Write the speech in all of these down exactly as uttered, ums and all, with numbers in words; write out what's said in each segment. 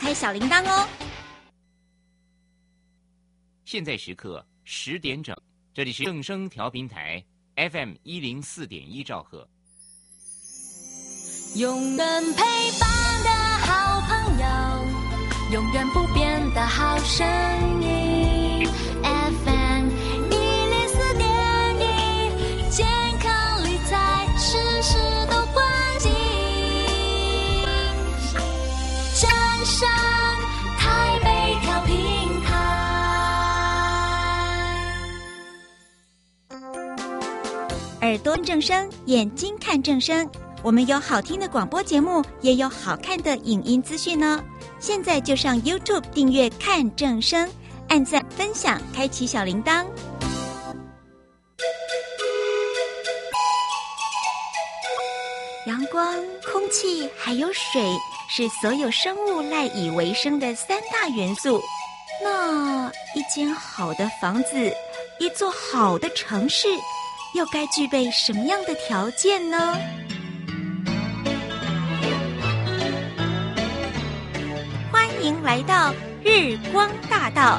开小铃铛哦。 现在时刻十点整，这里是正声调频台 F M 一零四点一兆赫。 永远陪伴的好朋友，永远不变的好声音 F M 一零四点一，健康理财事事都关心。正声台北调频台， 耳朵正声，眼睛看正声。我们有好听的广播节目，也有好看的影音资讯呢。现在就上 YouTube 订阅看正声，按赞分享，开启小铃铛。阳光、空气还有水是所有生物赖以为生的三大元素。那一间好的房子，一座好的城市，又该具备什么样的条件呢？欢迎来到日光大道。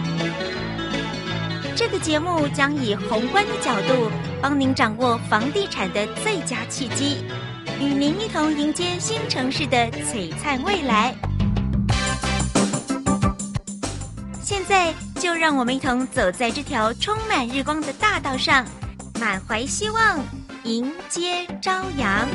这个节目将以宏观的角度，帮您掌握房地产的最佳契机，与您一同迎接新城市的璀璨未来。现在就让我们一同走在这条充满日光的大道上，满怀希望，迎接朝阳。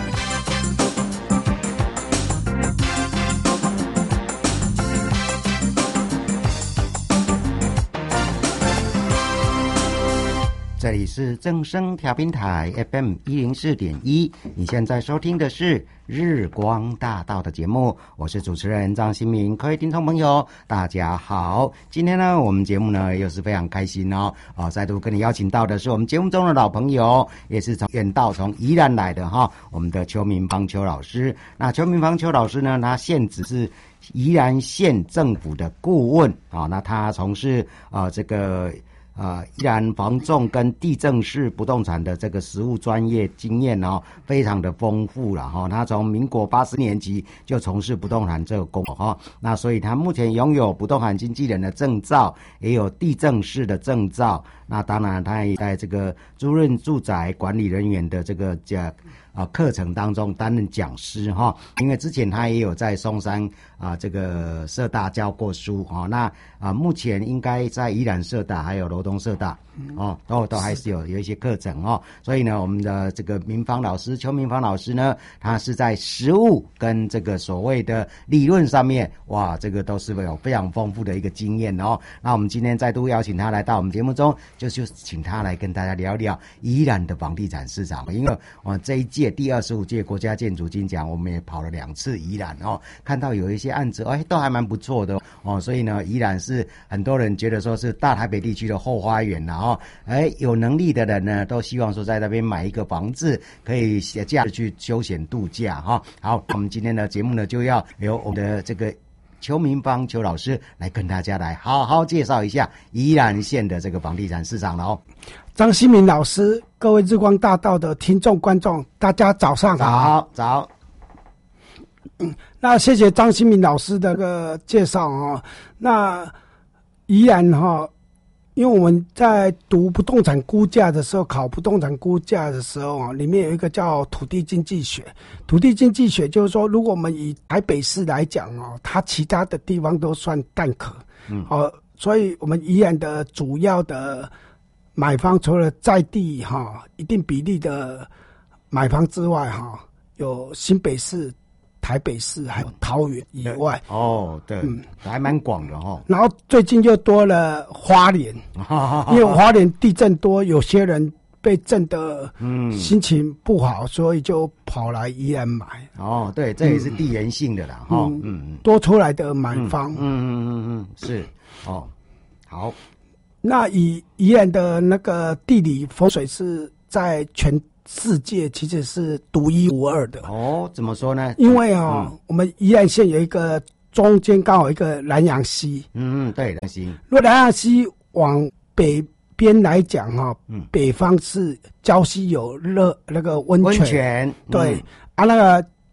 这里是正声调频台 F M 一零四点一，你现在收听的是日光大道的节目，我是主持人张新明。各位听众朋友大家好，今天呢我们节目呢又是非常开心哦，哦再度跟你邀请到的是我们节目中的老朋友，也是从远道从宜兰来的哈、哦，我们的邱明芳邱老师。那邱明芳邱老师呢，他现职是宜兰县政府的顾问啊、哦，那他从事啊、呃、这个。呃，宜兰房仲跟地政士不动产的这个实务专业经验哦，非常的丰富了哈、哦。他从民国八十年起就从事不动产这个工作哈、哦，那所以他目前拥有不动产经纪人的证照，也有地政士的证照。那当然，他也在这个租赁住宅管理人员的这个这。啊，课程当中担任讲师哈，因为之前他也有在松山啊这个社大教过书哈，那啊目前应该在宜兰社大还有罗东社大哦，都都还是有有一些课程哦，所以呢，我们的这个明芳老师邱明芳老师呢，他是在实务跟这个所谓的理论上面，哇，这个都是有非常丰富的一个经验哦。那我们今天再度邀请他来到我们节目中，就就请他来跟大家聊聊宜兰的房地产市场，因为我这一季。第二十五届国家建筑金奖，我们也跑了两次宜兰哦，看到有一些案子，哎，都还蛮不错的哦。所以呢，宜兰是很多人觉得说是大台北地区的后花园啦哦，哎，有能力的人呢，都希望说在那边买一个房子，可以假日去休闲度假哈、哦。好，我们今天的节目呢，就要由我们的这个邱明芳邱老师来跟大家来好好介绍一下宜兰县的这个房地产市场了哦。 张新明老师，各位日光大道的听众观众，大家早上好。 早早。 嗯，那谢谢张新明老师的个介绍哦。那宜兰哈，因为我们在读不动产估价的时候，考不动产估价的时候啊，里面有一个叫土地经济学。土地经济学就是说，如果我们以台北市来讲哦，它其他的地方都算蛋壳，嗯，哦，所以我们宜兰的主要的买方除了在地哈、哦、一定比例的买方之外哈、哦，有新北市、台北市还有桃园以外。 哦，对，嗯，还蛮广的哈、哦。 然后最近又多了花莲，因为花莲地震多，有些人被震的心情不好，嗯、所以就跑来宜兰买。 哦，对，这也是地缘性的啦，哈、嗯， 嗯嗯，多出来的买方， 嗯嗯嗯嗯嗯，是，哦，好。 那以宜兰的那个地理风水是在全世界其实是独一无二的。 哦，怎么说呢？ 因为哦，嗯、我们宜兰县有一个中间刚好一个南洋溪。 嗯嗯，对，南洋溪。 如果南洋溪往北边来讲哈、哦，嗯，北方是礁溪有热那个温泉， 温泉对、嗯、啊，那个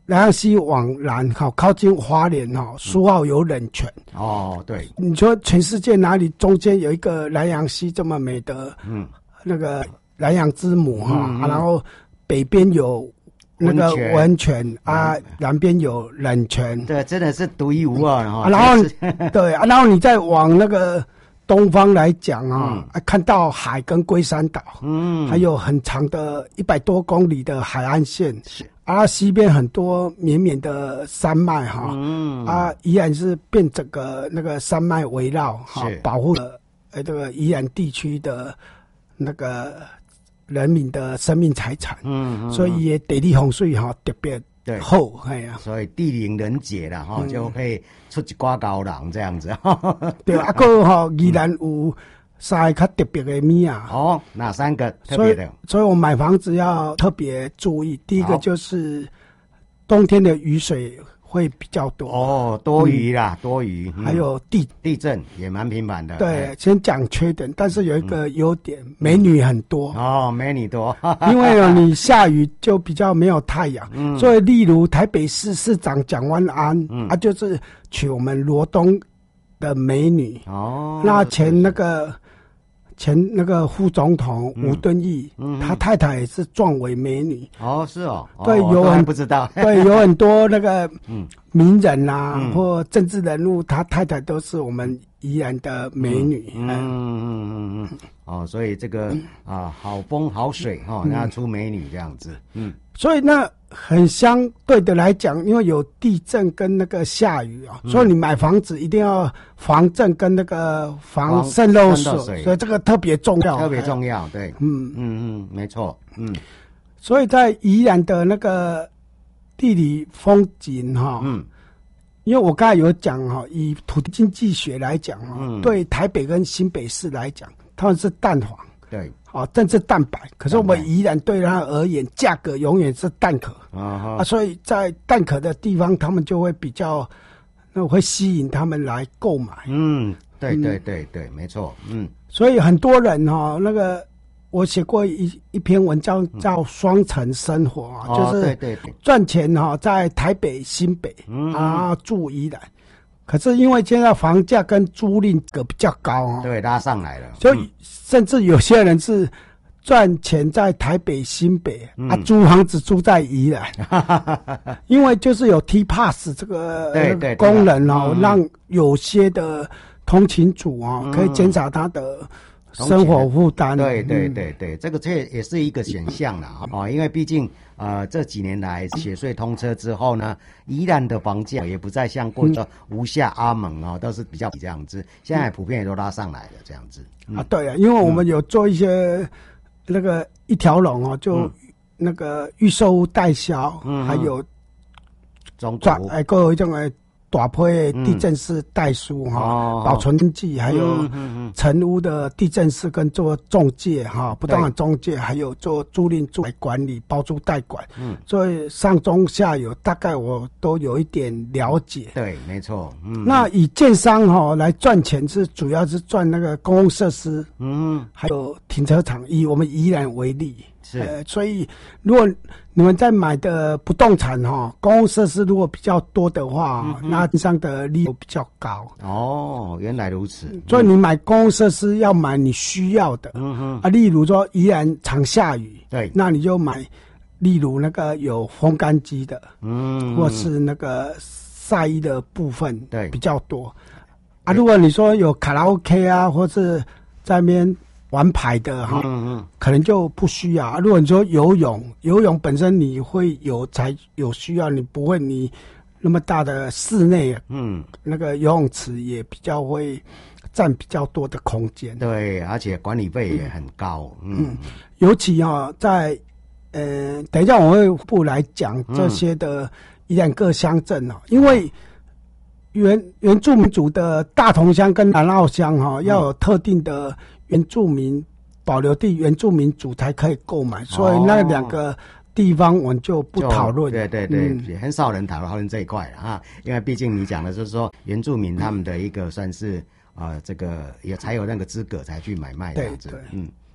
南洋溪往南哈，靠近花莲哈，苏澳有冷泉。 哦，对， 你说全世界哪里中间有一个南洋溪这么美的？嗯，那个南洋之母哈、嗯啊，然后北边有那个温泉啊，南边有冷泉。 对，真的是独一无二哈、 啊。然后对啊，然后你再往那个东方来讲啊、嗯，看到海跟龟山岛，嗯，还有很长的一百多公里的海岸线。是。啊，西边很多绵绵的山脉哈，嗯，啊，宜兰是变整个那个山脉围绕哈，保护了呃这个宜兰地区的那个人民的生命财产，嗯，嗯所以也地理风水哈特别好，哎呀， 所以地灵人杰啦哈、嗯，就可以出一挂高人这样子， 对，啊个哈宜兰有。三个特别的米啊！ 哦，哪三个特别的？ 所以，所以我买房子要特别注意。第一个就是冬天的雨水会比较多哦，多雨啦，嗯、多雨。 还有地地震也蛮频繁的。 对，先讲缺点，但是有一个优点，嗯、美女很多哦，美女多。 因为呢，你下雨就比较没有太阳，嗯、所以例如台北市市长蒋万安，嗯、啊，就是娶我们罗东的美女哦，那前那个。前那个副总统吴敦义，嗯嗯、他太太也是壮伟美女。 哦，是哦， 对， 哦、 有很不知道， 对，有很多那个名人啊，嗯、或政治人物，他太太都是我们宜兰的美女。 嗯嗯嗯嗯嗯，哦，所以这个啊，好风好水哈，那、哦、出美女这样子，嗯， 所以那很相对的来讲，因为有地震跟那个下雨啊，嗯、所以你买房子一定要防震跟那个防渗漏水，所以这个特别重要， 特别重要，对，嗯嗯嗯，没错，嗯， 所以在宜兰的那个地理风景哈，嗯，因为我刚才有讲哈，以土地经济学来讲哈，嗯、对台北跟新北市来讲，他们是蛋黄。 对， 好、哦，政治蛋白，可是我们宜兰对它而言，价格永远是蛋壳啊，啊，所以在蛋壳的地方，他们就会比较，那会吸引他们来购买。 嗯，对对对对，嗯、没错，嗯， 所以很多人哈、哦，那个我写过一一篇文章叫《双城生活》啊， 嗯、 就是赚钱哈、哦，在台北、新北，嗯、啊，住宜蘭。可是因为现在房价跟租赁个比较高哦， 对，拉上来了， 所以甚至有些人是赚钱在台北、新北、嗯、啊，租房子租在宜兰，因为就是有 T Pass 这个对对功能哦，嗯、让有些的通勤族哦、嗯、可以减少他的生活负担。 对对对对，嗯、这个这也是一个选项啦哦，因为毕竟。呃，这几年来雪隧通车之后呢，宜兰的房价也不再像过去无下阿蒙哦，都是比较这样子，现在普遍也都拉上来了这样子。 嗯、啊，对啊，因为我们有做一些那个一条龙哦，就那个预售屋代销，嗯、还有中古， 哎，各有一种诶。大批的地震式代书哈，嗯、保存登记，还有成屋的地震式跟做中介哈，不动产中介，还有做租赁住宅管理、包租代管，嗯，所以上中下游大概我都有一点了解。 对，没错。嗯， 那以建商哈来赚钱是主要是赚那个公共设施，嗯，还有停车场。以我们宜兰为例。是、呃，所以如果你们在买的不动产哈，公共设施如果比较多的话，嗯、那上的利率比较高。 哦，原来如此。 所以你买公共设施要买你需要的，嗯哼啊，例如说宜兰常下雨， 对， 那你就买，例如那个有烘干机的，嗯，或是那个晒衣的部分，对，比较多。啊，如果你说有卡拉 OK 啊，或是在那边。玩牌的哈，嗯嗯，可能就不需要。如果你说游泳，游泳本身你会有才有需要，你不会你那么大的室内，嗯，那个游泳池也比较会占比较多的空间。 对，而且管理费也很高。嗯，嗯尤其啊，在呃，等一下我会不来讲这些的宜兰各乡镇啊，因为原原住民族的大同乡跟南澳乡哈，要有特定的。原住民保留地原住民族才可以购买，所以那两个地方我们就不讨论。 对对对，嗯、也很少人讨论这一块了啊，因为毕竟你讲的就是说原住民他们的一个算是啊、呃、这个也才有那个资格才去买卖这样子。 对对嗯，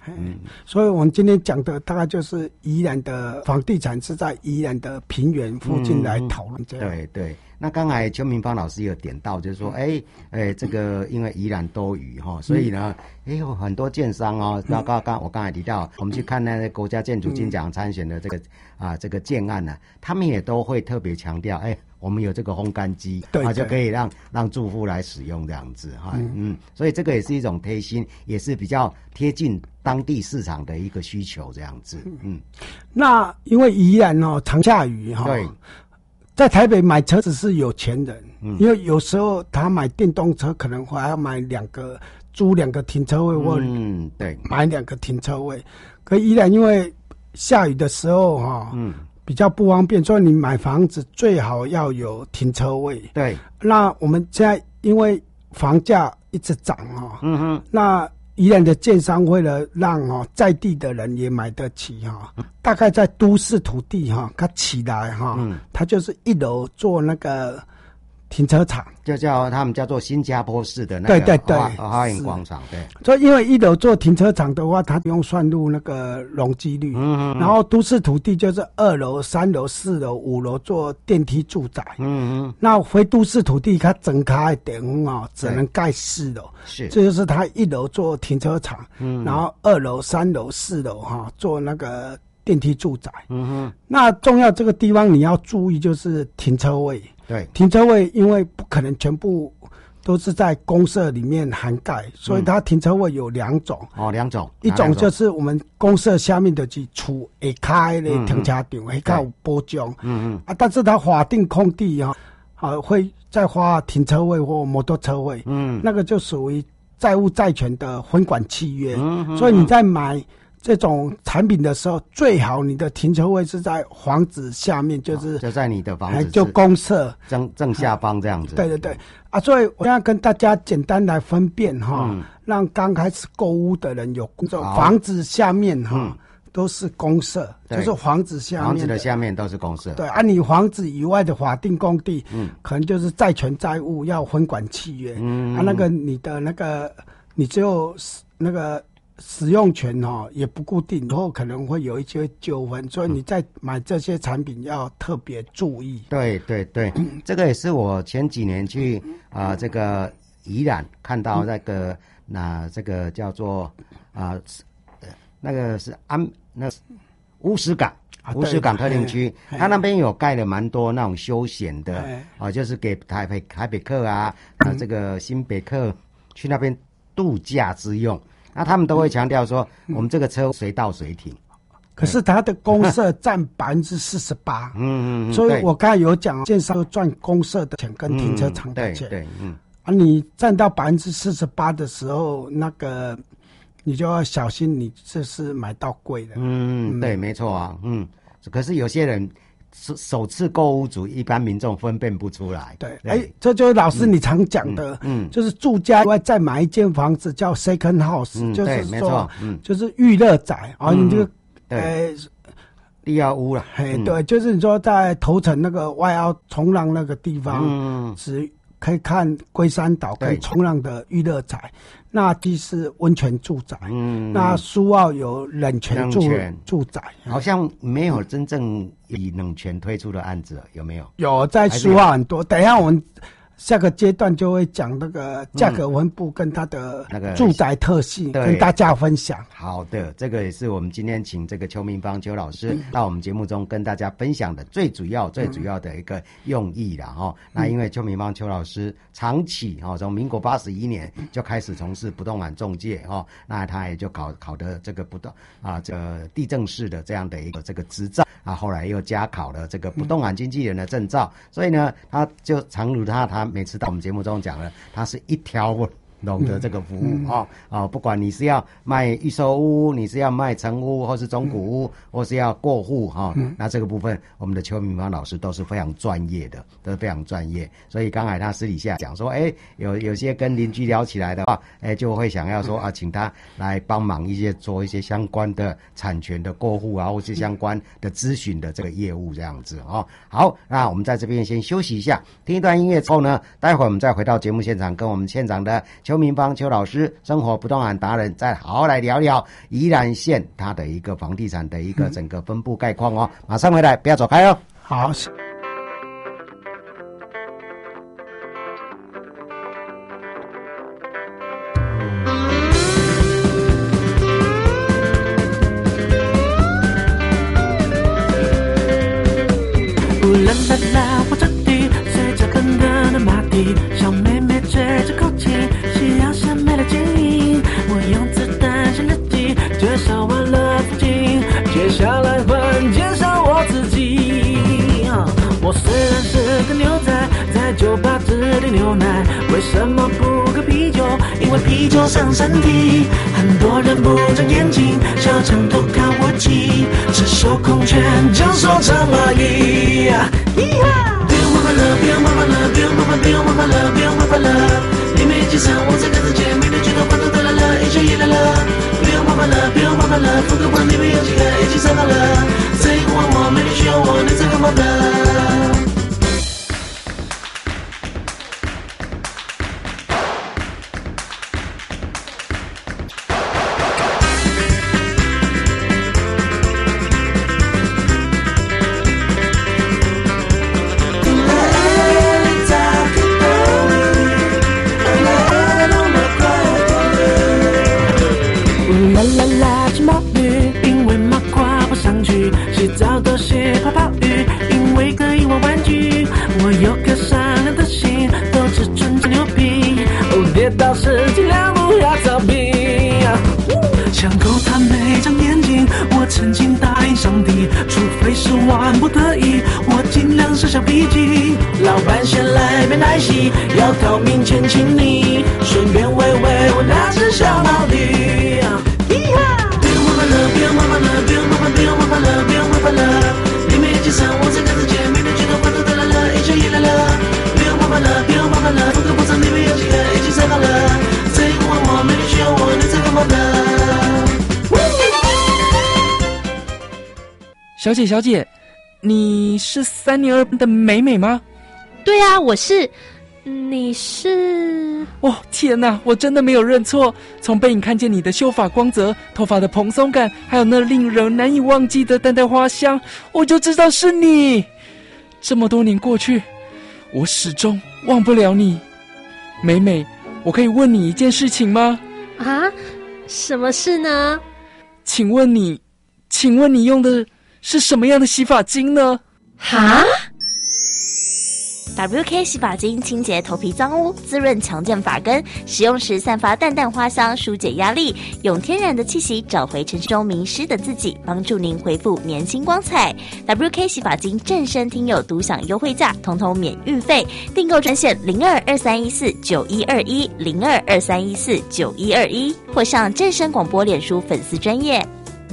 嗯，所以我们今天讲的大概就是宜兰的房地产是在宜兰的平原附近来讨论这样。 嗯、对对。那刚才邱明芳老师有点到，就是说，哎哎，这个因为宜兰多雨哈，所以呢，哎有很多建商哦，刚刚刚我刚才提到，我们去看那个国家建筑金奖参选的这个啊这个建案呢，他们也都会特别强调，哎，我们有这个烘干机， 对， 啊就可以让让住户来使用这样子哈，嗯, 嗯，所以这个也是一种贴心，也是比较贴近当地市场的一个需求这样子，嗯。 那因为宜兰哦常下雨哈， 对。 在台北买车子是有钱人，嗯、因为有时候他买电动车可能还要买两个租两个停车位，或嗯对买两个停车位。可宜兰因为下雨的时候哈，嗯，比较不方便，所以你买房子最好要有停车位。 对， 那我们现在因为房价一直涨哈， 嗯哼， 那宜兰的建商为了让哦在地的人也买得起哈，大概在都市土地哈，它起来哈，嗯，它就是一楼做那个停车场， 就叫他们叫做新加坡式的那个对对对花园广场，对。 所以因为一楼做停车场的话，它不用算入那个容积率，嗯嗯，然后都市土地就是二楼、三楼、四楼、五楼做电梯住宅，嗯嗯，那回都市土地它整开点哦，只能盖四楼，是，这就是它一楼做停车场，嗯，然后二楼、三楼、四楼哈做那个电梯住宅，嗯哼，那重要这个地方你要注意就是停车位。 对， 停车位因为不可能全部都是在公社里面涵盖，所以它停车位有两种。 哦，两种， 一种就是我们公社下面的去厝下开的停车场，下开有保障。嗯嗯。啊，但是它法定空地哈，啊会再花停车位或摩托车位。嗯。那个就属于债务债权的分管契约。嗯嗯。所以你在买这种产品的时候，最好你的停车位是在房子下面，就是就在你的房子就公社正正下方这样子。 对对对啊，所以我现在跟大家简单来分辨哈，嗯、让刚开始购屋的人有房子下面哈、嗯、都是公社，就是房子下面房子的下面都是公社。 对啊，你房子以外的法定工地，嗯，可能就是债权债务要分管契约，嗯啊，那个你的那个你只有那个。使用权哈、哦、也不固定，以后可能会有一些纠纷，所以你在买这些产品要特别注意。 对对对，这个也是我前几年去啊、呃、这个宜兰看到那个那这个叫做啊、呃、那个是安那乌石港。乌石港特定区，它那边有盖了蛮多那种休闲的啊，就是给台北台北客啊啊这个新北客去那边度假之用。那他们都会强调说，我们这个车随到随停， 可是它的公社占百分之四十八，嗯嗯，所以我刚才有讲，建商赚公社的钱跟停车场的钱， 对对，嗯， 啊，你占到百分之四十八的时候，那个你就要小心，你这是买到贵的， 嗯，对，没错啊，嗯，可是有些人。首首次购屋族，一般民众分辨不出来。 对，哎、欸，这就是老师你常讲的，嗯，嗯就是住家以外再买一间房子叫 second house，、嗯、就是说，嗯，就是预热宅啊，你这个，呃， 第二屋了， 哎、嗯，对，就是你说在头城那个外澳冲浪那个地方，嗯，是可以看龟山岛跟冲浪的预热宅。那即是温泉住宅，嗯，那苏澳有冷泉住住宅， 好像没有真正以冷泉推出的案子，有没有？ 有，在苏澳很多。等一下我们下个阶段就会讲那个价格分布跟它的那个住宅特性，跟大家分享。 好的，这个也是我们今天请这个邱明芳邱老师到我们节目中跟大家分享的最主要、最主要的一个用意啦哈。那因为邱明芳邱老师长期哈，从民国八十一年就开始从事不动产中介哈，那他也就考考的这个不动啊这个地政士的这样的一个这个执照啊，后来又加考了这个不动产经纪人的证照，所以呢，他就常如他他。每次到我们节目中讲了，它是一条龙的这个服务啊、嗯哦哦、不管你是要卖预售屋，你是要卖成屋，或是中古屋，嗯、或是要过户哈、哦嗯，那这个部分我们的邱明芳老师都是非常专业的，都是非常专业。所以刚才他私底下讲说，哎，有有些跟邻居聊起来的话，哎，就会想要说啊，请他来帮忙一些做一些相关的产权的过户啊，或是相关的咨询的这个业务这样子哦。好，那我们在这边先休息一下，听一段音乐之后呢，待会儿我们再回到节目现场，跟我们现场的邱邱明芳邱老师，生活不动产达人，再好好来聊聊宜兰县它的一个房地产的一个整个分布概况哦。马上回来，不要走开哦。 好。 啦啦，我这里随着跟着的马蹄，小妹妹吹着口琴，夕阳下美了剪影。我用子弹写日记，介绍完了自己，接下来换介绍我自己。我虽然是个牛仔，在酒吧只点牛奶，为什么不喝啤酒？因为啤酒伤身体。很多人不长眼睛，小长头看我骑，赤手空拳将手长蚂蚁。不用麻烦了，不用麻烦了，不用麻烦，不用麻烦了，不用麻烦了。你没计算，我在跟着姐妹的举头，花都得来了，一切也来了。不用麻烦了，不用麻烦了，复刻版里面有几个一起上到了。这一个问我，没人需要我，你在干嘛的？老板先来杯奶昔，要讨面前请你，顺便喂喂我那只小毛驴。不用麻烦了，不用麻烦了，不用麻烦，不用麻烦了，不用麻烦了。你没计算，我在跟着姐妹的举头，花都得来了，一切也来了。不用麻烦了，不用麻烦了，复刻不上里面有几个一起上好了。这一个问我，没人需要我，你在干嘛的？ 小姐，小姐，你是三年二班的美美吗？ 对啊，我是。你是？ 哦，天哪，我真的没有认错。从背影看见你的秀发光泽，头发的蓬松感，还有那令人难以忘记的淡淡花香，我就知道是你。这么多年过去，我始终忘不了你。美美，我可以问你一件事情吗？ 啊？什么事呢？ 请问你，请问你用的是什么样的洗发精呢？ 哈 ？W K 洗发精清洁头皮脏污，滋润强健发根，使用时散发淡淡花香，疏解压力，用天然的气息找回城市中迷失的自己，帮助您恢复年轻光彩。W K 洗发精正声听友独享优惠价，统统免运费，订购专线零二二三一四九一二一零二二三一四九一二一，或上正声广播脸书粉丝专页。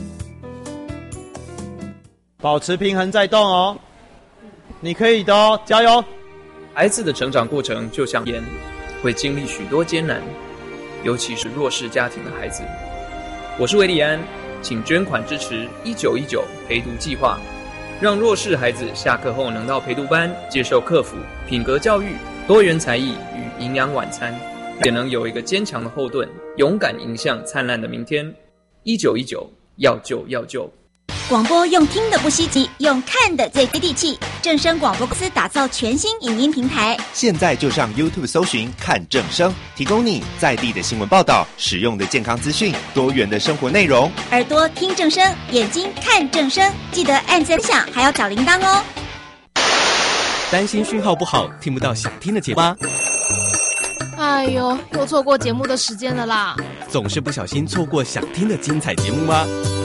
保持平衡再动哦，你可以的哦，加油！ 孩子的成长过程就像盐，会经历许多艰难，尤其是弱势家庭的孩子。我是韦礼安，请捐款支持一九一九陪读计划，让弱势孩子下课后能到陪读班接受课辅、品格教育、多元才艺与营养晚餐，也能有一个坚强的后盾，勇敢迎向灿烂的明天。一九一九，要救要救。 广播用听的不稀奇，用看的最接地气。正声广播公司打造全新影音平台， 现在就上 YouTube 搜寻看正声，提供你在地的新闻报道、实用的健康资讯、多元的生活内容。 耳朵听正声，眼睛看正声，记得按赞分享，还要找铃铛哦。 担心讯号不好，听不到想听的节目吗？ 哎呦，又错过节目的时间了啦！ 总是不小心错过想听的精彩节目吗？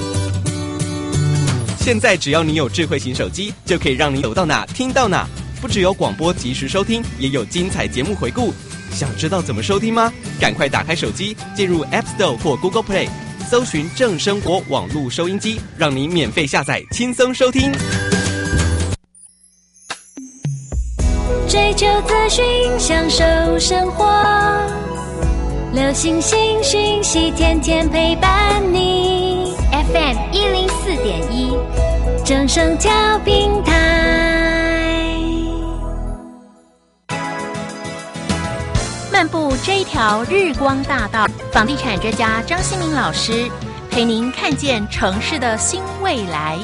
现在只要你有智慧型手机，就可以让你走到哪听到哪。不只有广播及时收听，也有精彩节目回顾。想知道怎么收听吗？赶快打开手机，进入 App Store 或 Google Play， 搜寻正声国网络收音机，让你免费下载，轻松收听。 追求资讯，享受生活，流行新讯息，天天陪伴你。F M 一零四点一，正声调频台。 漫步这一条日光大道，房地产专家张新民老师陪您看见城市的新未来。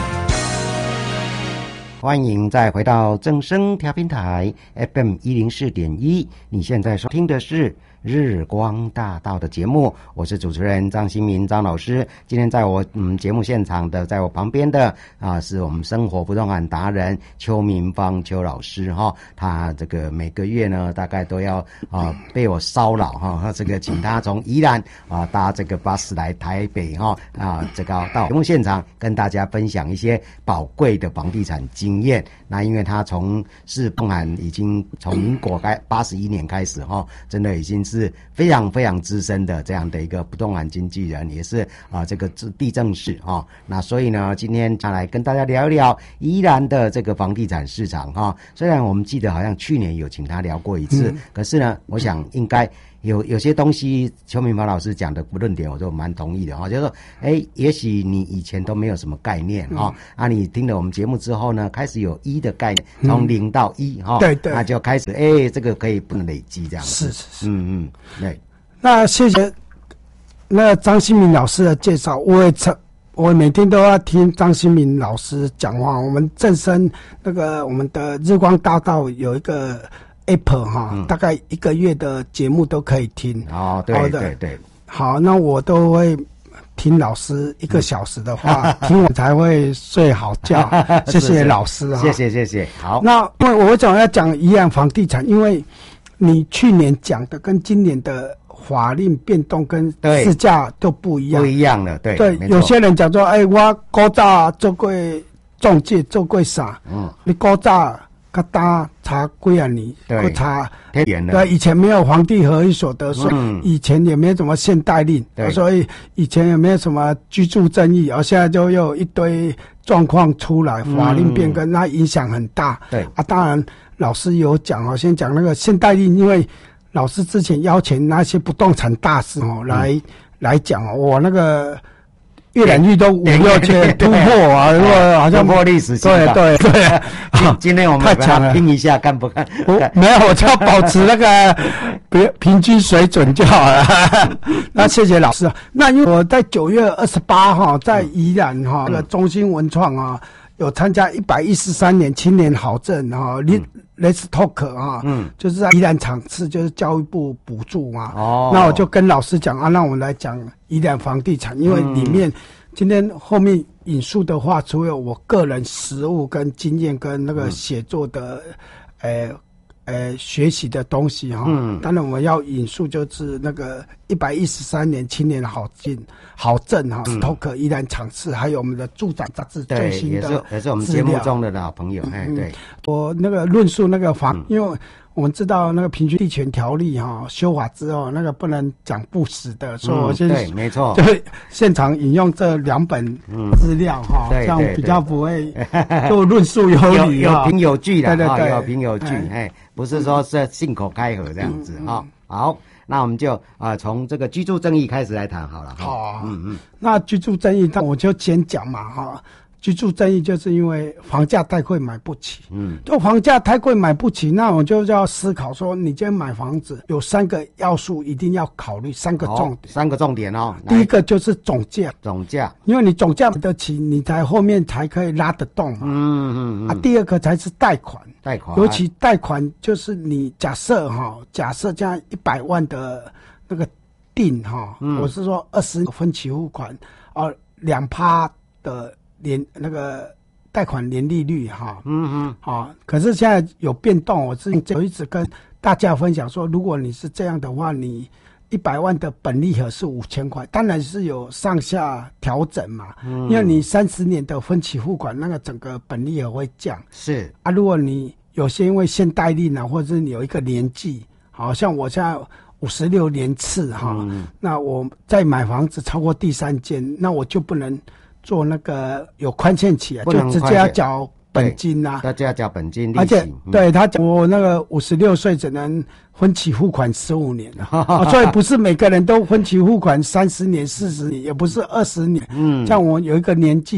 欢迎再回到正声调频台 F M 一零四点一，你现在收听的是日光大道的节目，我是主持人张新民张老师。今天在我嗯节目现场的，在我旁边的啊是我们生活不动产达人邱明芳邱老师哈、哦，他这个每个月呢大概都要啊被我骚扰哈，这个请他从宜兰啊搭这个巴士来台北哈啊这个到节目现场跟大家分享一些宝贵的房地产经验。那因为他从事不动产已经从民国开八十一年开始哈、哦，真的已经是。是非常非常资深的这样的一个不动产经纪人，也是啊、呃、这个地政士哈、哦。那所以呢，今天下来跟大家聊一聊宜兰的这个房地产市场哈、哦。虽然我们记得好像去年有请他聊过一次，嗯、可是呢，我想应该有有些东西，邱明芳老师讲的论点，我就蛮同意的哈、哦。就是说，哎，也许你以前都没有什么概念哈、哦嗯，啊，你听了我们节目之后呢，开始有一的概念，从零到一哈， 对对， 那就开始哎，这个可以不能累积这样子， 是是是， 嗯嗯。对， 那谢谢那张新民老师的介绍，我也曾我每天都要听张新民老师讲话。我们正声那个我们的日光大道有一个 app 哈、嗯，大概一个月的节目都可以听。 哦，对对对， 好，那我都会听老师一个小时的话，嗯、听我才会睡好觉。谢谢老师啊， 谢谢谢谢。好， 那因为我为什么要讲宜兰房地产？因为你去年讲的跟今年的法令变动跟市价都不一样， 不一样了。对对，有些人讲说，哎、欸，我古早做过中介，做过啥？嗯，你古早跟大差几啊年， 对， 差太远了。 对，以前没有房地合一所得税、嗯，以前也没有什么限贷令，所以以前也没有什么居住正义，而现在就又有一堆状况出来，法令变更，那、嗯、影响很大。 对啊，当然。老师有讲哦，先讲那个限贷令，因为老师之前邀请那些不动产大师哦来、嗯、来讲哦，我那个阅览率都五六千突破啊，如果好像突破历史新高，对对对。 今今天我们太强了， 拼一下看不看？ 我没有，我就要保持那个平平均水准就好了。那谢谢老师。那因为我在九月二十八号在宜兰哈、嗯、那个中兴文创啊。有参加一百一十三年青年好政啊 ，Let's Talk 啊，嗯，就是在宜兰场次，就是教育部补助嘛。哦，那我就跟老师讲啊，那我们来讲宜兰房地产，因为里面、嗯、今天后面引述的话，除了我个人实务跟经验跟那个写作的，呃、嗯。呃，学习的东西哈，嗯，当然我们要引述就是那个一百一十三年青年好进好政哈 ，Stock 宜兰场次，还有我们的助长杂志最新的资料， 也是也是我们节目中的老朋友，哎、嗯，对， 我那个论述那个房，嗯、因为我们知道那个平均地权条例哈修法之后，那个不能讲不实的，所以我先、 嗯、对，没错， 对，现场引用这两本资料哈、嗯，这样比较不会就论述有理有有凭有据的， 对对对， 有凭有据，哎。不是说是信口开河这样子哈、嗯嗯，好，那我们就啊从、呃、这个居住正义开始来谈好了。 好、啊，嗯嗯，那居住正义，那我就先讲嘛哈。居住正义就是因为房价太贵买不起，嗯，就房价太贵买不起，那我就要思考说，你今天买房子有三个要素一定要考虑，三个重点， 三个重点哦。 第一个就是总价， 总价， 因为你总价买得起，你才后面才可以拉得动嘛。嗯嗯嗯。啊，第二个才是贷款，贷款，尤其贷款就是你假设哈，假设这样一百万的那个定哈、嗯，我是说二十分期付款，啊，两趴的。年那个贷款年利率哈，嗯嗯，好，可是现在有变动，我是就一直跟大家分享说，如果你是这样的话，你一百万的本利额是五千块，当然是有上下调整嘛，嗯，因为你三十年的分期付款，那个整个本利额会降， 是啊，如果你有些因为限贷令啊，或者是你有一个年纪，好像我现在五十六年次哈，嗯，那我再买房子超过第三间，那我就不能。做那个有宽限期啊，就直接要缴本金呐、啊， 大家缴本金利息， 而且、嗯、对他讲我那个五十六岁只能分期付款十五年啊，所以不是每个人都分期付款三十年、四十年，也不是二十年。嗯，像我有一个年纪的，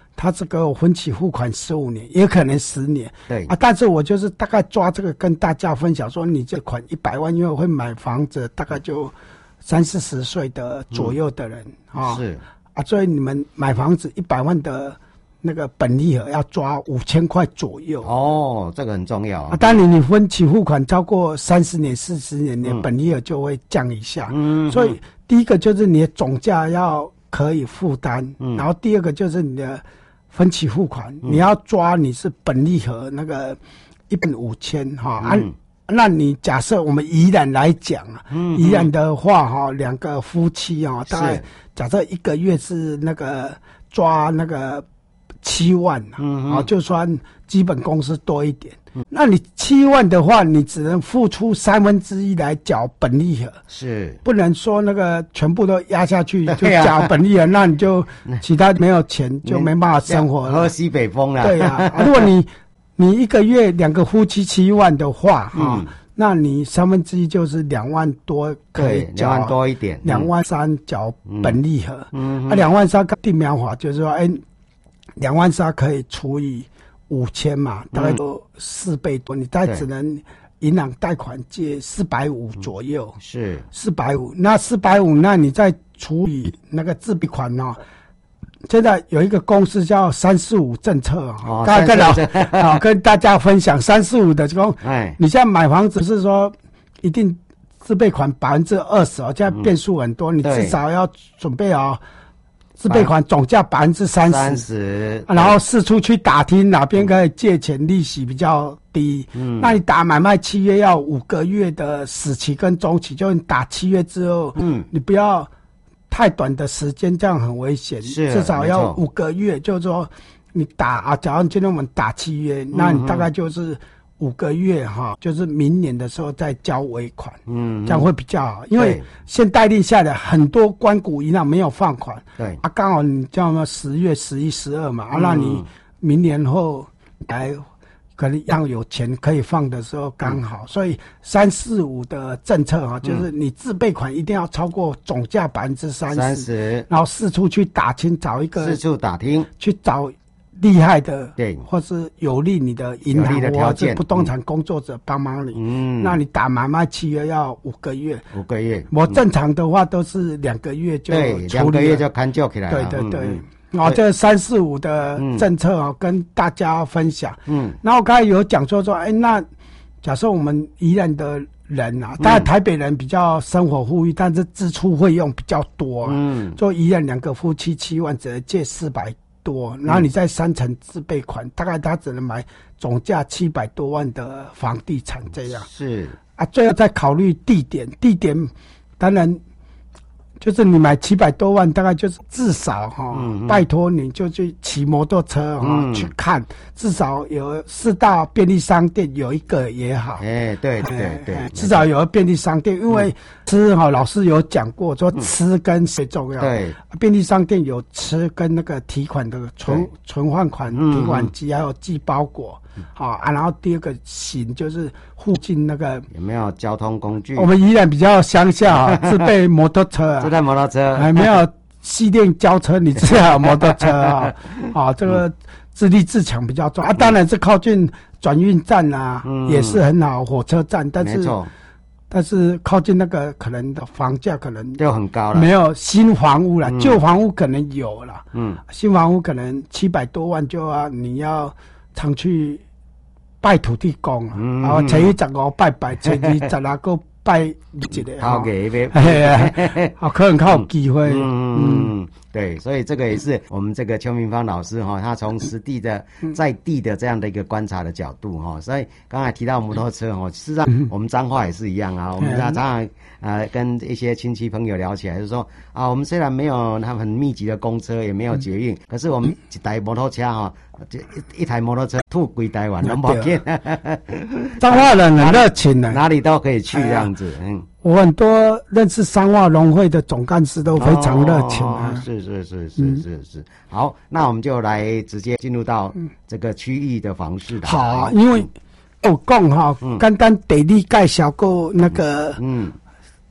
他这个分期付款十五年，也可能十年。 对啊，但是我就是大概抓这个跟大家分享说，你这款一百万，因为我会买房子，大概就三四十岁的左右的人啊、嗯哦， 是啊，所以你们买房子一百万的那个本利额要抓五千块左右。 哦，这个很重要啊。 啊当然你分期付款超过三十年、四十年，你的本利额就会降一下。嗯，所以第一个就是你的总价要可以负担，嗯，然后第二个就是你的分期付款，嗯、你要抓你是本利和那个一本五千哈，按、嗯啊、那你假设我们宜兰来讲啊，嗯、宜兰的话哈，两个夫妻啊，大概假设一个月是那个抓那个七万啊，嗯、啊就算基本工资多一点。嗯、那你七万的话，你只能付出三分之一来缴本利额， 是不能说那个全部都压下去就缴本利额，那你就其他没有钱就没办法生活了， 喝西北风了。 对呀、啊啊，如果你你一个月两个夫妻七万的话，哈、嗯，那你三分之一就是两万多可以缴， 两万多一点， 两万三缴本利额，嗯，啊，两万三定苗法就是说，哎，两万三可以除以五千嘛，大概都四倍多，嗯、你大概只能银行贷款借四百五左右， 嗯、是四百五。那四百五，那你再除以那个自备款哦。现在有一个公司叫三四五政策啊，刚才跟老啊跟大家分享三四五的这个，哎，你现在买房子是说一定自备款百分之二十哦，现在变数很多，嗯、你至少要准备哦。自备款总价百分之三十，十，然后四处去打听哪边可以借钱，利息比较低。嗯，那你打买卖契约要五个月的死期跟终期，就你打契约之后，嗯，你不要太短的时间，这样很危险。是，至少要五个月，就是说你打啊，假如今天我们打契约，嗯、那你大概就是五个月哈，就是明年的时候再交尾款，嗯，这样会比较好，因为现代令下来很多官股银行没有放款，对啊，刚好你叫什么十月、十一、十二嘛，嗯、啊，那你明年后来可能要有钱可以放的时候刚好，嗯、所以三四五的政策啊，就是你自备款一定要超过总价百分之三十，三十，然后四处去打听找一个四处打听去找。厉害的，对，或是有利你的银行或者不动产工作者帮忙你，嗯，那你打买卖契约要五个月， 五个月， 我正常的话都是两个月就处理了， 对，两个月就看就起来了，对对对，嗯、哦，这三四五的政策啊，嗯、跟大家分享，嗯，然后刚才有讲说说，哎，那假设我们宜兰的人啊，当然台北人比较生活富裕，但是支出费用比较多，嗯，就宜兰两个夫妻七万，只能借四百。多，然后你再三成自备款，嗯、大概他只能买总价七百多万的房地产这样。 是啊，最后再考虑地点，地点当然就是你买七百多万，大概就是至少哈、哦嗯，拜托你就去骑摩托车哈、哦嗯、去看，至少有四大便利商店有一个也好。 哎，对对对， 哎、至少有个便利商店，因为吃哈、哦，老师有讲过，说吃跟最重要。对，便利商店有吃跟那个提款的存存换款提款机，还有寄包裹。好啊，然后第二个行就是附近那个有没有交通工具？ 我们依然比较乡下啊，自备摩托车啊， 自备摩托车， 还没有系电交车，你自有摩托车啊，啊，这个自立自强比较重啊。当然是靠近转运站啊，嗯、也是很好，火车站，但是但是靠近那个可能的房价可能就很高了， 没有新房屋了，旧、嗯、房屋可能有了，嗯，新房屋可能七百多万就要你要常去。拜土地公啊，嗯、然後初一十五拜拜，初二十六個拜一個。 好嘅， 係啊，好可能較有機會。 嗯嗯，对，所以这个也是我们这个邱明芳老师哈，他从实地的在地的这样的一个观察的角度哈，所以刚才提到摩托车哈，事实上我们彰化也是一样啊，我们常常呃跟一些亲戚朋友聊起来，就说啊，我们虽然没有他很密集的公车，也没有捷运，可是我们一台摩托车哈。就一一台摩托车吐归台湾，能保见。 彰化人很热情的， 哪里都可以去这样子。嗯， 我很多认识彰化农会的总干事都非常热情啊。 哦、是是是是是是。好，那我们就来直接进入到这个区域的房市的。 好啊，因为我讲哈，简单地理介绍过那个嗯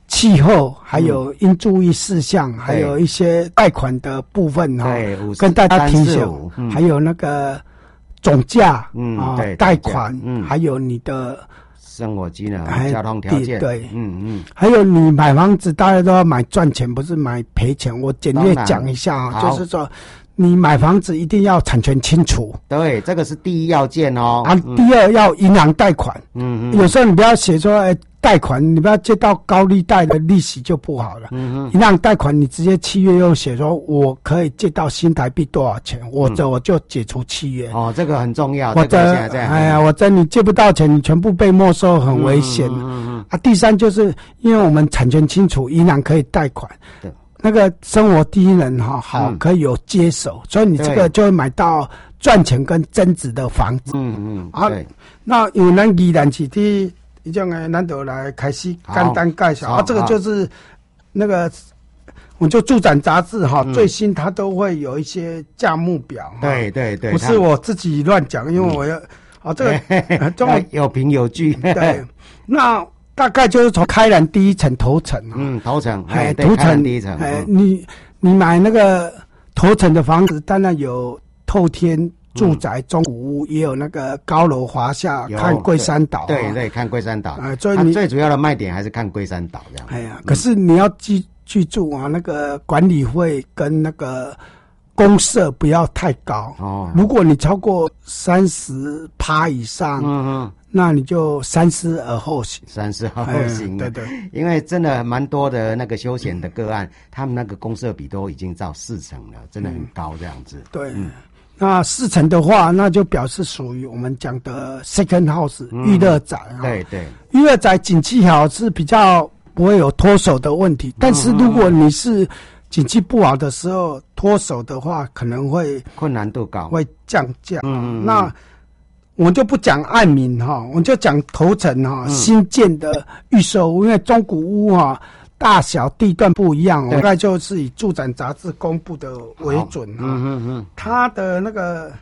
气候，还有应注意事项，嗯、还有一些贷款的部分哈，跟大家提醒，嗯、还有那个总价，嗯啊，贷款，嗯，还有你的生活机能、交通条件， 对，嗯嗯，还有你买房子，大家都要买赚钱，不是买赔钱。我简略讲一下啊，就是说。你买房子一定要产权清楚， 对，这个是第一要件哦。 啊，嗯、第二要银行贷款，嗯嗯，有时候你不要写说，哎，贷款你不要借到高利贷的利息就不好了。嗯嗯，银行贷款你直接契约又写说，我可以借到新台币多少钱，我这我就解除契约。 哦，这个很重要。 我这，哎呀，我这你借不到钱，你全部被没收，很危险。嗯嗯嗯。啊，第三就是因为我们产权清楚，银行可以贷款。对。那个生活第一人哈好可以有接手，所以你这个就会买到赚钱跟增值的房子。嗯嗯，啊，那因为咱宜兰市的一种诶，咱就来开始简单介绍啊，这个就是那个我们就住展杂志哈，最新它都会有一些价目表。 对对对， 不是我自己乱讲，因为我要啊这个中有凭有据。 对，那。大概就是从开兰第一层头层， 嗯，头层， 哎，头层第一层， 哎，你你买那个头层的房子，当然有透天住宅、中古屋，也有那个高楼华厦，看龟山岛， 对对，看龟山岛，哎，所以你最主要的卖点还是看龟山岛这样。 哎呀，可是你要记记住啊，那个管理费跟那个公设不要太高哦。如果你超过三十趴以上，嗯嗯。那你就三思而后行， 三思而后行、 哎。对对， 因为真的蛮多的那个休闲的个案，嗯、他们那个公设比都已经到四成了，真的很高这样子。嗯、 对，嗯、那四成的话，那就表示属于我们讲的 second house 预热宅、嗯。 对对， 预热宅景气好是比较不会有脱手的问题，但是如果你是景气不好的时候脱手的话，可能会困难度高， 会降价。嗯，那。我们就不讲案名哈，我们就讲头层哈，嗯、新建的预售屋，因为中古屋哈大小地段不一样，大概就是以住展杂志公布的为准哈。嗯嗯嗯，它的那个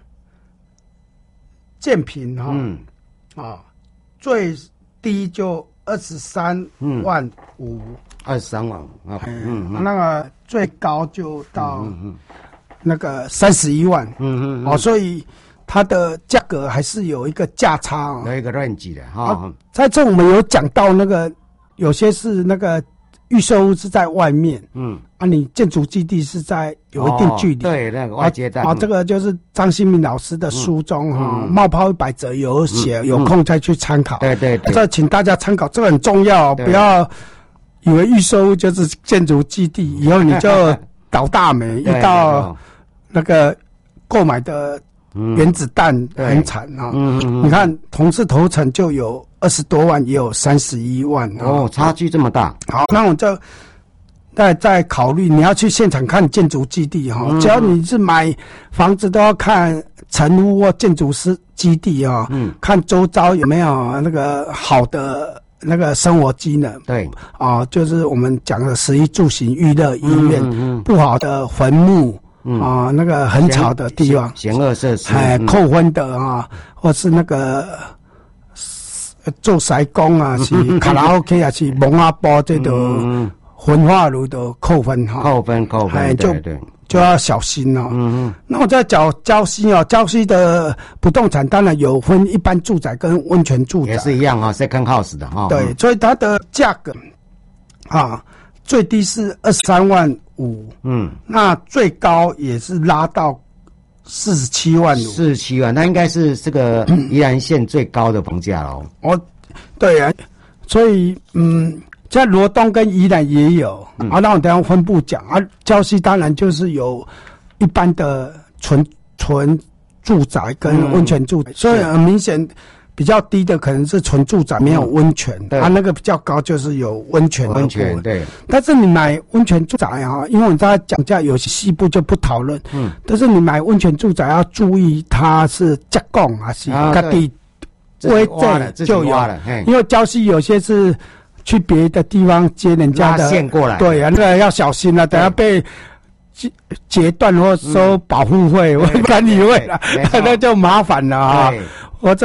建平哈，嗯啊，最低就二十三万五， 二十三万啊， 嗯，嗯那个最高就到那个三十一万，嗯嗯，哦，所以。它的价格还是有一个价差、哦， 有一个range的哈、啊。 在这我们有讲到那个，有些是那个预售屋是在外面，嗯，啊，你建筑基地是在有一定距离， 哦、对，那个外接站。 啊，这个就是张新民老师的书中哈，嗯《冒泡一百则》有写、嗯，有空再去参考。 对对对， 这请大家参考，这个很重要，不要以为预售屋就是建筑基地，以后你就倒大霉，遇到那个购买的。原子弹很惨啊！嗯嗯、你看，同是头层就有二十多万，也有三十一万哦，差距这么大。 好，那我就再再考虑，你要去现场看建筑基地哈、嗯。只要你是买房子，都要看成屋或建筑师基地啊，嗯，看周遭有没有那个好的那个生活机能。 对啊，就是我们讲的食衣住行娱乐医院，嗯嗯、不好的坟墓。嗯啊，那个很吵的地方， 险恶设施， 哎，扣分的啊，或是那个做筛工啊，是卡拉 OK 啊，是蒙阿波这种焚化炉的扣分哈， 扣分扣分，哎， 就对， 就要小心哦。嗯嗯。那我在讲礁溪哦，礁溪的不动产当然有分一般住宅跟温泉住宅， 也是一样哈 ，second house 的哈。 对，所以它的价格啊，最低是二十三万。五，嗯，那最高也是拉到四十七万五， 四十七万，那应该是这个宜兰县最高的房价喽。 哦，对啊，所以嗯，在罗东跟宜兰也有，嗯、啊，那我等一下分布讲啊。礁溪当然就是有一般的纯纯住宅跟温泉住宅，嗯、所以很明显。比较低的可能是纯住宅，没有温泉，它、嗯啊、那个比较高就是有温泉的。 温泉对。 但是你买温泉住宅哈，因为我们大家讲价有些细部就不讨论。嗯。但是你买温泉住宅要注意它是加工还是它地微这就有了，因为礁溪有些是去别的地方接人家的线过来， 对啊，那个要小心了、啊，等下被截截断或收保护费或管理费了，那就麻烦了啊。我这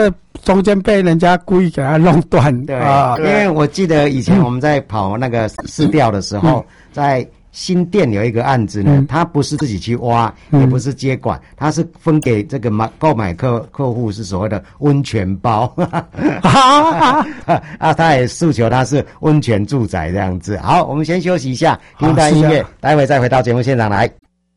中间被人家故意给它弄断。 对啊， 因为我记得以前我们在跑那个市调的时候，在新店有一个案子呢， 嗯他不是自己去挖， 嗯也不是接管，他是分给这个买购买客客户是所谓的温泉包，啊，他也诉求他是温泉住宅这样子。好，我们先休息一下，听一段音乐，待会再回到节目现场来。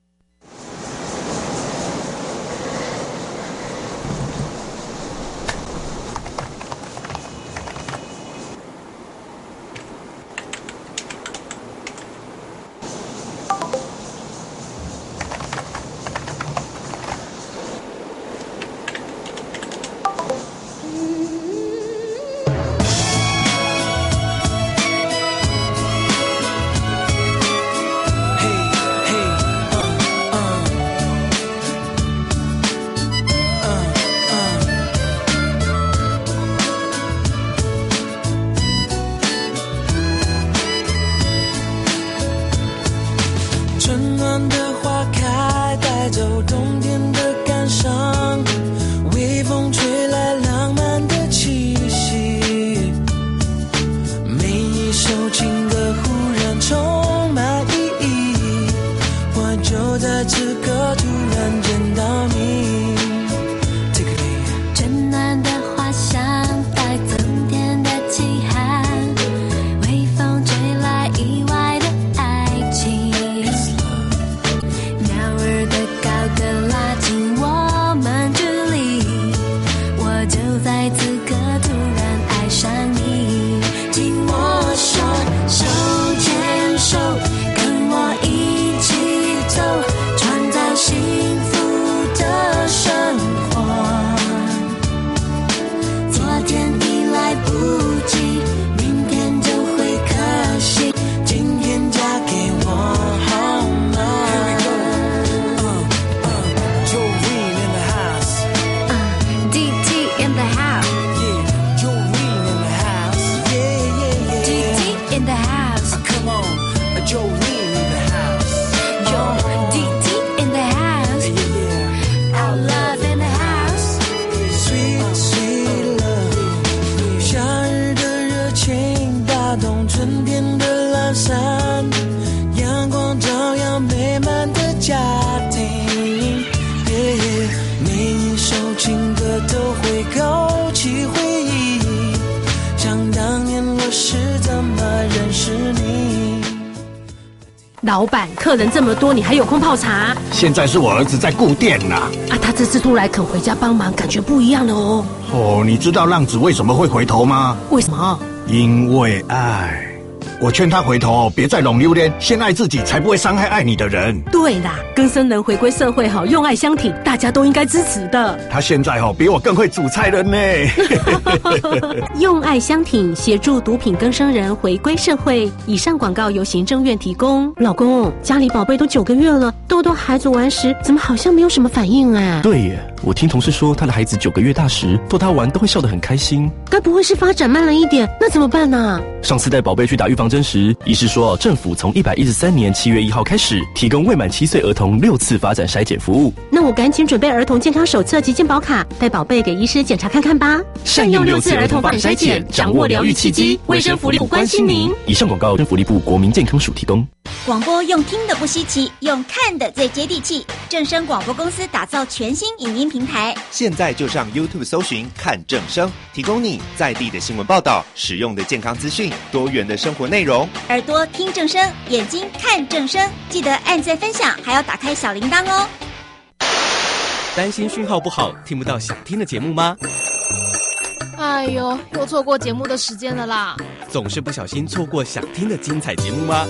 老板，客人这么多，你还有空泡茶？ 现在是我儿子在顾店呐。 啊，他这次突然肯回家帮忙，感觉不一样了哦。 哦，你知道浪子为什么会回头吗？ 为什么？ 因为爱。我劝他回头，别再拢榴莲，先爱自己，才不会伤害爱你的人。 对啦，更生人回归社会好，用爱相挺，大家都应该支持的。 他现在哦，比我更会煮菜了呢。 用爱相挺，协助毒品更生人回归社会。以上广告由行政院提供。老公，家里宝贝都九个月了，豆豆孩子玩时怎么好像没有什么反应啊？ 对耶，我听同事说，他的孩子九个月大时逗他玩都会笑得很开心。 该不会是发展慢了一点？那怎么办呢？ 上次带宝贝去打预防针时，医师说政府从一百一十三年七月一号开始提供未满七岁儿童六次发展筛检服务。 那我赶紧准备儿童健康手册及健保卡，带宝贝给医师检查看看吧。 善用六次儿童反筛检，掌握疗愈契机。卫生福利部关心您。以上广告，卫生福利部国民健康署提供。 广播用听的不稀奇，用看的最接地气。正声广播公司打造全新影音平台， 现在就上 YouTube 搜寻看正声，提供你在地的新闻报道、实用的健康资讯、多元的生活内容。 耳朵听正声，眼睛看正声，记得按赞分享，还要打开小铃铛哦。 担心讯号不好，听不到想听的节目吗？ 哎呦，又错过节目的时间了啦！ 总是不小心错过想听的精彩节目吗？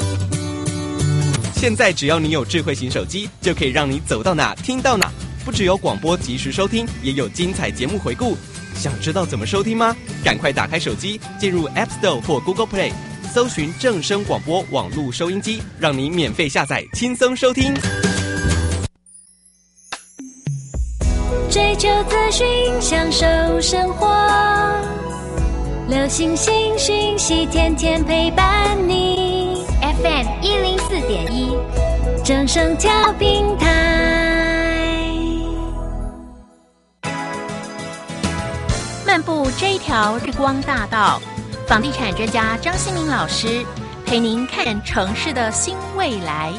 现在只要你有智慧型手机，就可以让你走到哪听到哪。不只有广播及时收听，也有精彩节目回顾。想知道怎么收听吗？赶快打开手机，进入 App Store 或 Google Play， 搜寻正声广播网络收音机，让你免费下载，轻松收听。 追求资讯，享受生活，流行新讯息，天天陪伴你。F M 一零四点一，正声调频台。 漫步这一条日光大道，房地产专家张新民老师陪您看城市的新未来。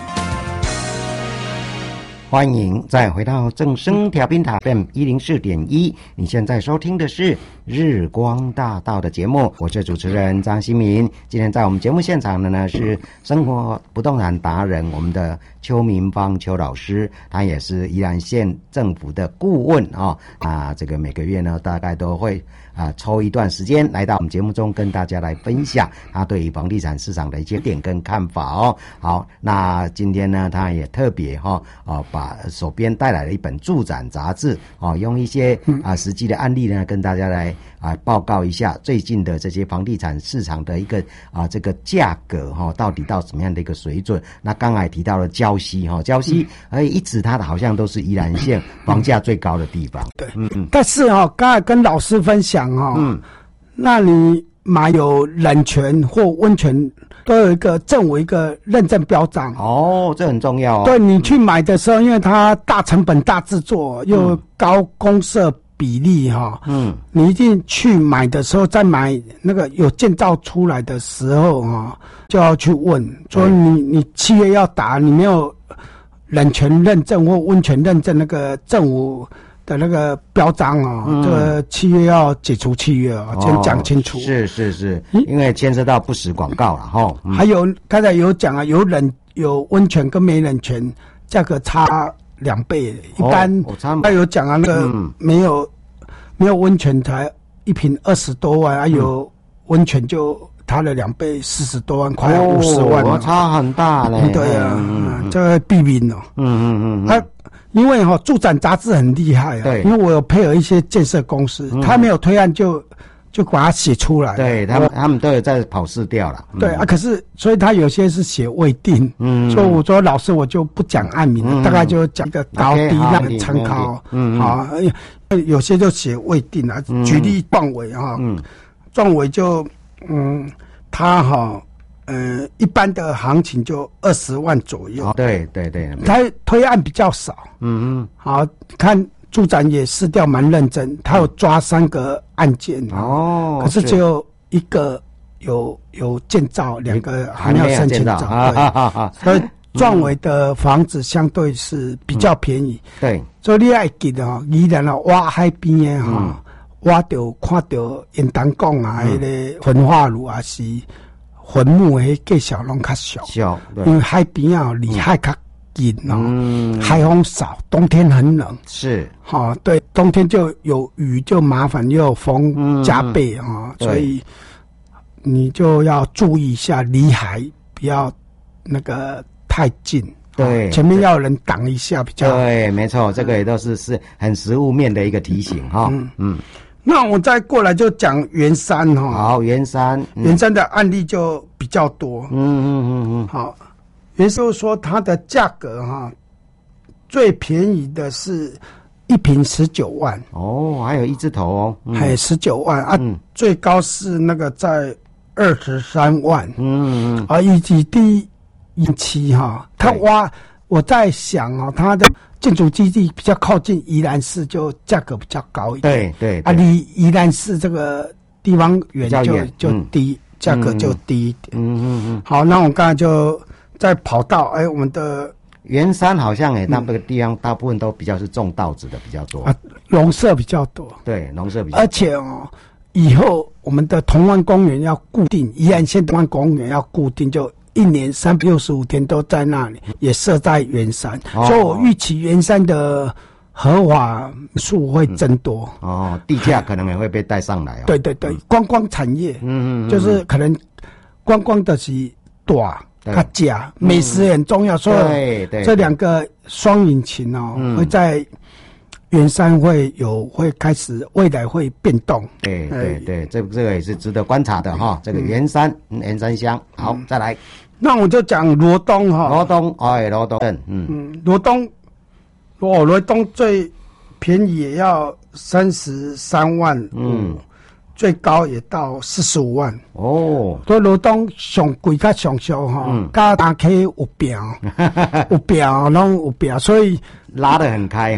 欢迎再回到正声调频台 F M 一零四点一，你现在收听的是日光大道的节目，我是主持人张新民。今天在我们节目现场的呢是生活不动产达人，我们的邱明芳邱老师，他也是宜兰县政府的顾问啊、哦、啊，这个每个月呢大概都会啊抽一段时间来到我们节目中跟大家来分享他对于房地产市场的一些点跟看法哦。好，那今天呢他也特别哈啊、哦、把手边带来了一本住展杂志哦，用一些啊实际的案例呢跟大家来啊报告一下最近的这些房地产市场的一个啊这个价格哈、哦、到底到什么样的一个水准。那刚才提到了礁溪哈，礁溪而一直它好像都是宜兰县房价最高的地方。 对，嗯嗯。但是哈、哦，刚才跟老师分享哈、哦，嗯，那你买有冷泉或温泉都有一个政府一个认证标章哦，这很重要哦。 对，你去买的时候，因为它大成本、大制作又高公设比例哈，嗯，你一定去买的时候，再买那个有建造出来的时候哈，就要去问说你你契约要打，你没有冷泉认证或温泉认证那个政府的那个标章啊、哦嗯，这个契约要解除契约啊、哦，先讲清楚。 是是是，因为牵涉到不实广告了哈、 嗯。还有刚才有讲啊，有冷有温泉跟没冷泉价格差两倍，一般他有讲啊，那个没有、嗯、没有温泉才一瓶二十多万，啊有温泉就它的两倍四十多万，快五十万、 哦，差很大嘞。 对啊，嗯嗯、这个避免哦。 嗯嗯嗯。 啊，因为哈、哦、住展杂志很厉害啊，对，因为我有配合一些建设公司，嗯、他没有推案就就把它写出来， 对他们他们都有在跑市调了。 对、嗯、啊，可是所以他有些是写未定，嗯，所以我说老师我就不讲案名了、嗯，大概就讲个高低让人参考，嗯啊，有些就写未定啊，嗯、举例壮伟哈，嗯，壮伟就嗯他哈。呃，一般的行情就二十万左右。 哦、对对对， 他推案比较少。嗯嗯。好，看住展也市调蛮认真，他有抓三个案件。哦。可是只有一个有有建造，两个还没有申请造。啊啊啊啊！所以壮伟的房子相对是比较便宜。 嗯、对。 所以你要记得哦，宜兰哦，挖海边的哈、哦，挖到看到烟弹讲啊，迄、嗯、个焚化炉啊是。坟墓迄个小拢较小，小，因为海边啊离海较近哦、嗯，海风少，冬天很冷， 是， 哈、哦，对，冬天就有雨就麻烦，又有风加倍啊、嗯哦，所以你就要注意一下离海不要那个太近， 对， 哦、前面要有人挡一下比较好。 对，没错，这个也都是是很实务面的一个提醒哈，嗯。嗯那我再过来就讲圆山哈， 好，圆山， 嗯、圆山的案例就比较多，嗯嗯嗯嗯，好，圆山说它的价格哈，最便宜的是一瓶十九万， 哦，还有一字头哦， 嗯、还有十九万啊、嗯，最高是那个在二十三万，嗯嗯，啊，以及第一期哈，他挖，我在想哦，他的。建筑基地比较靠近宜兰市，就价格比较高一点。 对对啊，离宜兰市这个地方远就就低，价、嗯、格就低一点。嗯嗯嗯。好，那我刚才就在跑道，哎，我们的圆山好像哎，那个地方大部分都比较是种稻子的比较多啊，农舍比较多。 对，农舍比较多。 而且哦，以后我们的同湾公园要固定，宜兰县同湾公园要固定就。一年三百六十五天都在那里，也设在圆山，哦、所以我预期圆山的合法数会增多。 嗯、哦，地价可能也会被带上来哦。 对对对，观光产业，嗯嗯，就是可能观光的是大，它价美食很重要，所以这两个双引擎哦、嗯、会在圆山会有会开始未来会变动。 对对对，这这个也是值得观察的哈。这个圆山，圆山乡，好，嗯、再来。 那我就讲罗东哈， 罗东，哎，罗东，嗯嗯，罗东，哦，罗东最便宜也要三十三万，嗯，最高也到四十五万。哦，所以罗东上贵甲上俗哈，甲大溪有标，有标，拢有标，所以拉得很开哈。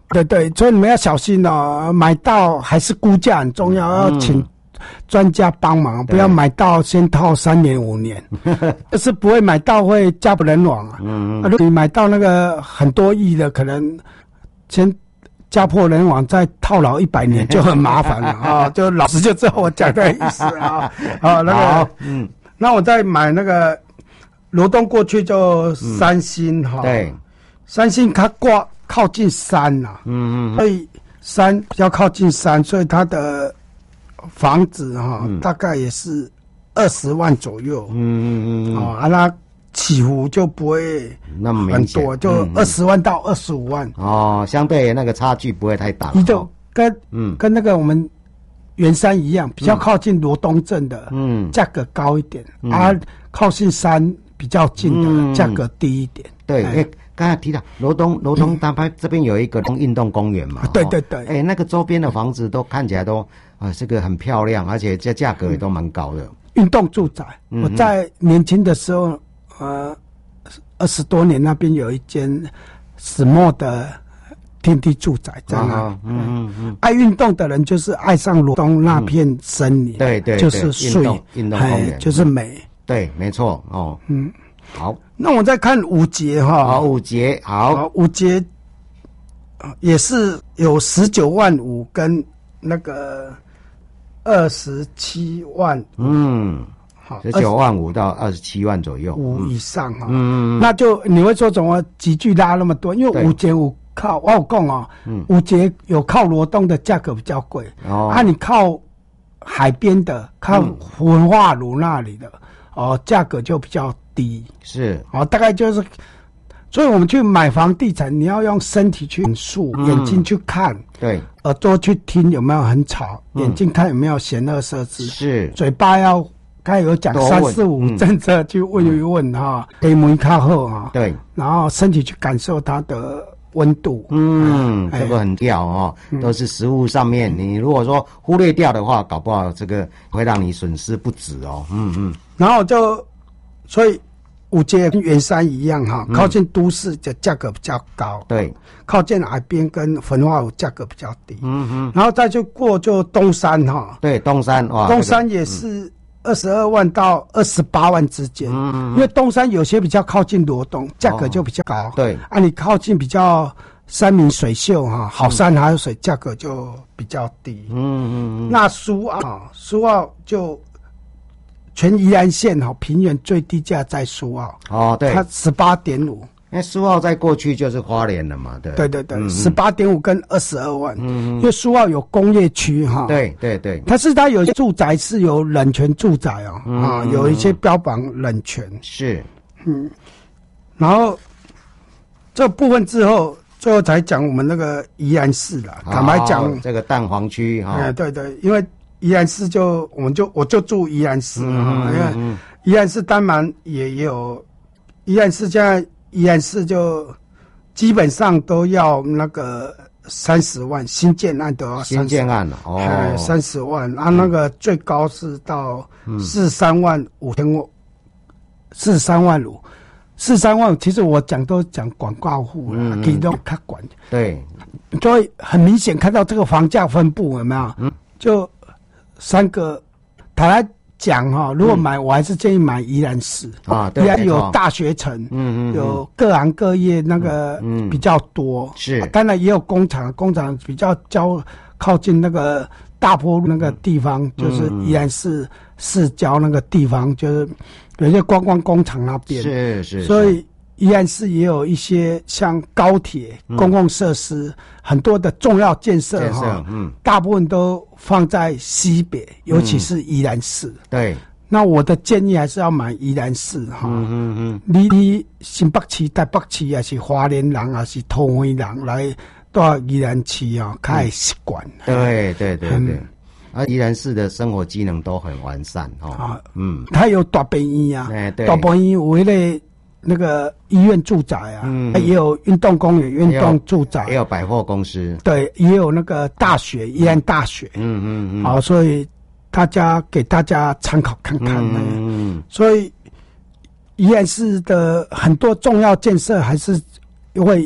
对对，所以你们要小心哦，买到还是估价很重要，要请专家帮忙，不要买到先套三年五年，就是不会买到会家不人亡啊。嗯嗯，如果你买到那个很多亿的，可能先家破人亡，再套牢一百年就很麻烦了啊！就老师就知道我讲的意思啊。啊，那个，嗯，那我再买那个罗东过去就三星哈，对，三星它挂靠近山呐，嗯嗯，所以山比较靠近山，所以它的房子哈、嗯、大概也是二十万左右，嗯嗯嗯，啊，那起伏就不会那么很多，就二十万到二十五万、 嗯、哦，相对那个差距不会太大。 你就跟嗯跟那个我们圆山一样，比较靠近罗东镇的，嗯，价格高一点，嗯、啊，靠近山比较近的价、嗯、格低一点。 对，哎、欸，刚才提到罗东，罗东大拍这边有一个运动公园嘛、 嗯，对对对， 哎、欸，那个周边的房子都看起来都啊，这个很漂亮，而且这价格也都蛮高的。 运动住宅，嗯、我在年轻的时候。呃，二十多年那边有一间史莫的天地住宅在那、啊，嗯嗯嗯，爱运动的人就是爱上罗东那片森林，嗯、对, 对对，就是水运动公园，就是美， 对，没错哦，嗯，好， 那我再看五节哈， 好，五节好， 五节也是有十九万五跟那个二十七万， 嗯。十九万五到二十七万左右， 五以上哈、哦，嗯，那就你会说怎么急剧拉那么多？因为五节五靠我有讲哦，嗯，五节有靠罗东的价格比较贵，哦，啊，你靠海边的，靠文化路那里的，嗯、哦，价格就比较低， 是， 哦，大概就是，所以我们去买房地产，你要用身体去感受，嗯、眼睛去看， 对， 耳朵去听有没有很吵，嗯、眼睛看有没有险恶设置， 是， 嘴巴要。刚才有讲三四五政策去问一问哈，给门靠后哈， 对， 然后身体去感受它的温度， 嗯，这个很屌哦，嗯、都是食物上面，你如果说忽略掉的话，搞不好这个会让你损失不止哦，嗯嗯， 然后就所以五街跟圆山一样哈，靠近都市的价格比较高， 对， 靠近海边跟焚化炉价格比较低，嗯嗯，然后再就过就东山哈， 对，东山哇， 东山也是。二十二万到二十八万之间，嗯嗯，因为东山有些比较靠近罗东，价格就比较高。哦、对，啊，你靠近比较山明水秀哈，好山好水，价格就比较低。嗯嗯嗯。那苏澳，苏澳就全宜兰县哈平原最低价在苏澳。哦，对，它十八点五。 因为苏澳在过去就是花莲了嘛，对。 对对对，十八点五跟二十二万，嗯，因为苏澳有工业区哈， 对对对， 它是它有些住宅是有冷泉住宅哦，嗯、啊，有一些标榜冷泉是， 嗯，然后这部分之后，最后才讲我们那个宜兰市啦，坦白讲这个蛋黄区哈， 哎对对，因为宜兰市就我们就我就住宜兰市啊，因为宜兰市当然也也有宜兰市现在。宜兰市就基本上都要那个三十万，新建案都要新建案了哦， 三十万啊，那个最高是到四三万五千五，四三万五，四三万五。其实我讲都讲广告户了，给都看管。 对， 所以很明显看到这个房价分布有没有？嗯，就三个，坦白讲哈，如果买、嗯、我还是建议买宜兰市啊，宜兰有大学城，嗯嗯，有各行各业那个比较多，嗯、是、啊，当然也有工厂，工厂比较交靠近那个大坡路那个地方，嗯、就是宜兰市市郊那个地方，就是有些观光工厂那边， 是是， 所以宜兰市也有一些像高铁、嗯、公共设施很多的重要建设哈，嗯，大部分都放在西北，尤其是宜兰市。嗯、对，那我的建议还是要买宜兰市哈。嗯嗯嗯，你你新北市、台北市还是花莲人还是桃园人来到宜兰市啊，较会习惯。 对对对对。嗯而宜兰市的生活机能都很完善哦。啊， 嗯，它有大病院啊，哎、对，大病院有那个那个医院住宅啊，嗯，也有运动公园、运动住宅， 也有百货公司， 对，也有那个大学，宜兰大学，嗯嗯嗯，好，所以大家给大家参考看看呢。嗯嗯，所以宜兰市的很多重要建设还是会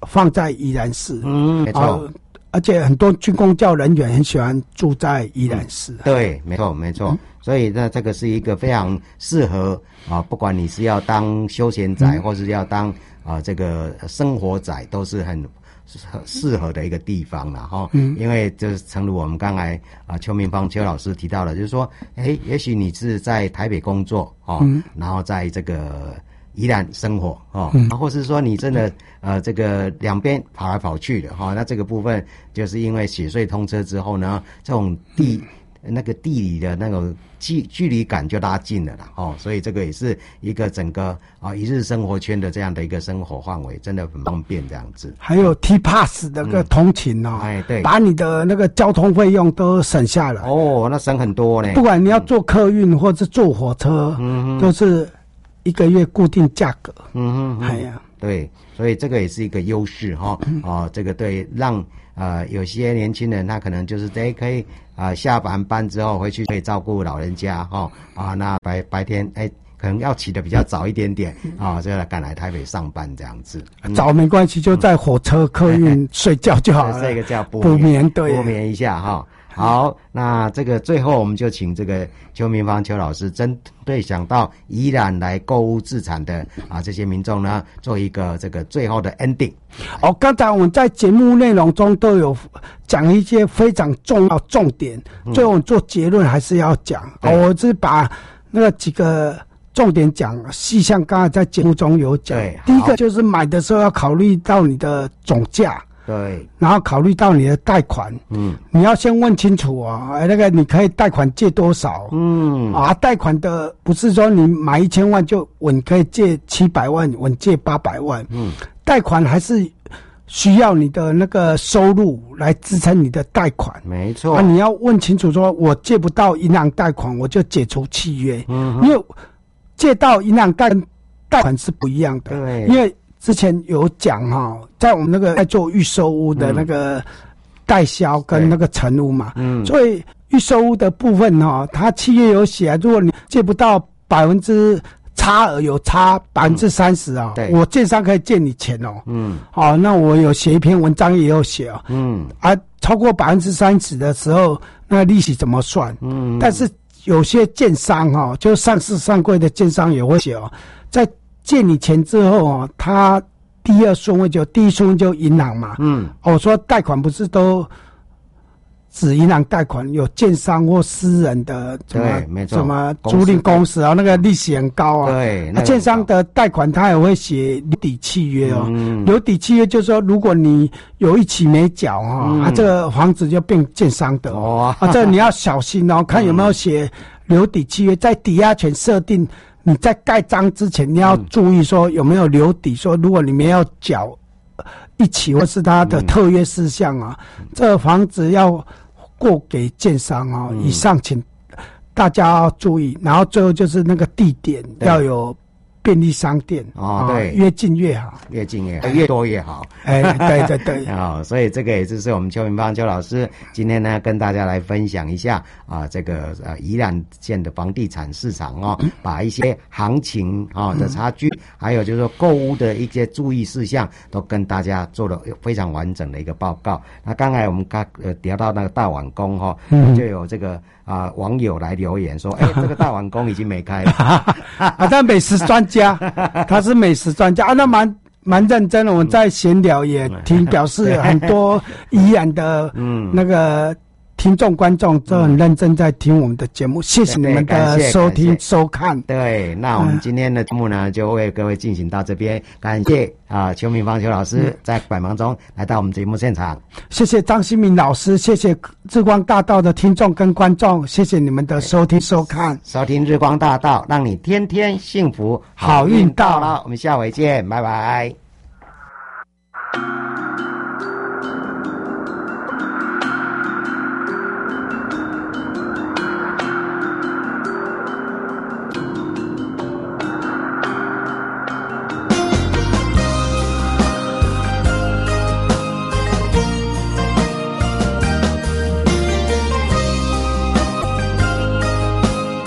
放在宜兰市。 嗯，没错。 呃而且很多军公教人员很喜欢住在宜兰市、嗯。 对，没错，没错。嗯、所以呢，这个是一个非常适合啊，不管你是要当休闲仔，嗯、或是要当啊这个生活仔，都是很很适合的一个地方了哈。嗯，因为就是诚如我们刚才啊邱明芳邱老师提到了，就是说，哎，也许你是在台北工作哦，嗯、然后在这个宜兰生活哦，嗯、或是说你真的呃这个两边跑来跑去的哈、哦，那这个部分就是因为雪隧通车之后呢，这种地、嗯、那个地理的那种距距离感就拉近了啦哦，所以这个也是一个整个啊、哦、一日生活圈的这样的一个生活范围，真的很方便这样子。 还有 T Pass 的那个通勤哦， 嗯、哎对， 把你的那个交通费用都省下来哦，那省很多呢。 不管你要坐客运或者坐火车，嗯，都是一个月固定价格。 嗯哼， 哎呀， 对，所以这个也是一个优势哈。嗯、哦，这个对让呃有些年轻人他可能就是哎可以啊、呃、下班班之后回去可以照顾老人家哈啊、哦、那白白天哎可能要起得比较早一点点啊，就、哦、赶来台北上班这样子。 嗯、早没关系，就在火车客运睡觉就好了。 这个叫补补眠，对， 补眠一下哈。哦好，那这个最后我们就请这个邱明芳邱老师针对想到宜兰来购物自产的啊这些民众呢，做一个这个最后的 ending。 哦，刚才我们在节目内容中都有讲一些非常重要重点，嗯、最后我们做结论还是要讲。哦，我是把那个几个重点讲细项，刚才在节目中有讲。第一个就是买的时候要考虑到你的总价。 对， 然后考虑到你的贷款，嗯，你要先问清楚啊，哎，那个你可以贷款借多少，嗯，啊，贷款的不是说你买一千万就稳可以借七百万，稳借八百万，嗯，贷款还是需要你的那个收入来支撑你的贷款， 没错， 啊，你要问清楚说，我借不到银行贷款，我就解除契约，嗯，因为借到银行贷贷款是不一样的，对，因为之前有讲哈，在我们那个在做预售屋的那个代销跟那个成屋嘛，嗯，所以预售屋的部分哈，它契约有写，如果你借不到百分之差额有差百分之三十啊，我建商可以借你钱哦，嗯，好，那我有写一篇文章也有写哦，嗯，啊，超过百分之三十的时候，那利息怎么算？嗯，但是有些建商哈，就上市上柜的建商也会写哦，在借你钱之后哦，他第二顺位就第一顺位就银行嘛。嗯，我说贷款不是都指银行贷款，有建商或私人的什么没错什么租赁公司啊，那个利息很高啊。 对， 那建商的贷款他也会写留抵契约哦。嗯，留抵契约就是说，如果你有一期没缴哈、哦，嗯、啊，这个房子就变建商的哦。啊，这个你要小心哦，看有没有写留抵契约，在抵押权设定。你在盖章之前，你要注意说有没有留底，说如果你们要缴一起或是他的特约事项啊，嗯、这个房子要过给建商啊，嗯、以上请大家要注意。然后最后就是那个地点要有便利商店哦，对， 越近越好， 越近越好，越多越好。 哎，对对对， 啊、哦，所以这个也就是我们邱明芳邱老师今天呢跟大家来分享一下啊，这个呃宜兰县的房地产市场哦，嗯、把一些行情啊、哦、的差距，嗯、还有就是说购屋的一些注意事项，都跟大家做了非常完整的一个报告。那刚才我们刚呃聊到那个大碗宫哈、哦，嗯、就有这个。啊，网友来留言说：“哎、欸，这个大碗宫已经没开了。” 啊，他美食专家，他是美食专家啊，那蛮蛮认真的。我们在闲聊也听，表示很多宜兰的嗯那个听众观众都很认真在听我们的节目，谢谢你们的收听收看。 对，那我们今天的节目呢，就为各位进行到这边，感谢啊邱明芳邱老师在百忙中来到我们节目现场， 谢谢张新民老师，谢谢日光大道的听众跟观众，谢谢你们的收听收看， 收听日光大道，让你天天幸福，好运到了，我们下回见，拜拜。